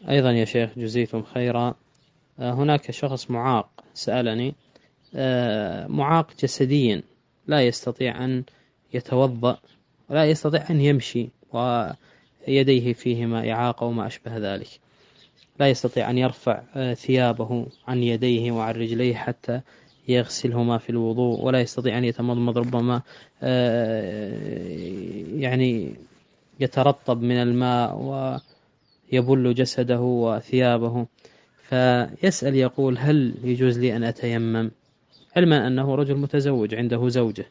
أيضا يا شيخ جزيتم خيرا. هناك شخص معاق سألني، معاق جسديا، لا يستطيع أن يتوضأ ولا يستطيع أن يمشي، ويديه فيهما إعاقة وما أشبه ذلك، لا يستطيع أن يرفع ثيابه عن يديه وعن رجليه حتى يغسلهما في الوضوء، ولا يستطيع أن يتمضمض، ربما يعني يترطب من الماء ويبل جسده وثيابه. فيسأل يقول: هل يجوز لي أن أتيمم، علما أنه رجل متزوج عنده زوجة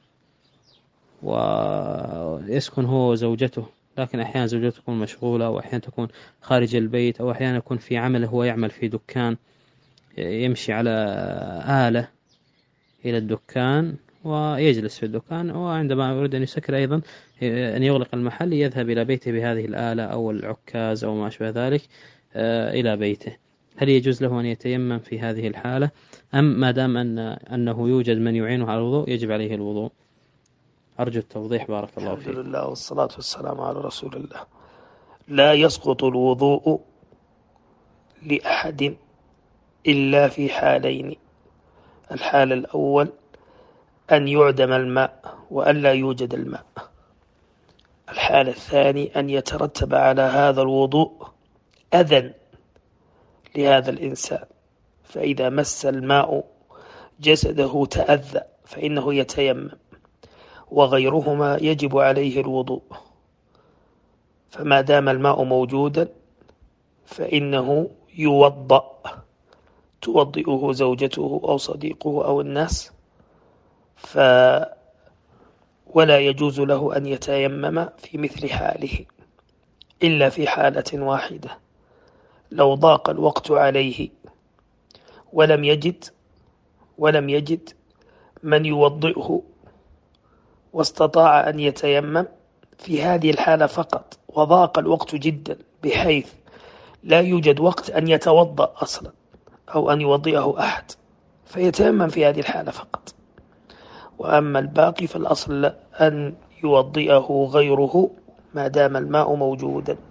ويسكن هو وزوجته، لكن أحيانا زوجته تكون مشغولة، وأحيانا تكون خارج البيت، أو أحيانا يكون في عمله، هو يعمل في دكان يمشي على آلة إلى الدكان ويجلس في الدكان، وعندما يريد أن يسكر أيضا أن يغلق المحل يذهب إلى بيته بهذه الآلة أو العكاز أو ما أشبه ذلك إلى بيته. هل يجوز له أن يتيمم في هذه الحالة، أم ما دام أنه يوجد من يعينه على الوضوء يجب عليه الوضوء؟ أرجو التوضيح بارك الله فيك. الحمد لله والصلاة والسلام على رسول الله. لا يسقط الوضوء لأحد إلا في حالين: الحال الأول أن يعدم الماء وأن لا يوجد الماء. الحال الثاني أن يترتب على هذا الوضوء أذى لهذا الإنسان، فإذا مس الماء جسده تأذى فإنه يتيمم، وغيرهما يجب عليه الوضوء. فما دام الماء موجودا فإنه يوضأ، توضئه زوجته أو صديقه أو الناس، ولا يجوز له أن يتيمم في مثل حاله إلا في حالة واحدة: لو ضاق الوقت عليه ولم يجد من يوضئه واستطاع أن يتيمم في هذه الحالة فقط، وضاق الوقت جدا بحيث لا يوجد وقت أن يتوضأ أصلا أو أن يوضئه أحد، فيتيمم في هذه الحالة فقط. وأما الباقي فالأصل أن يوضئه غيره ما دام الماء موجودا.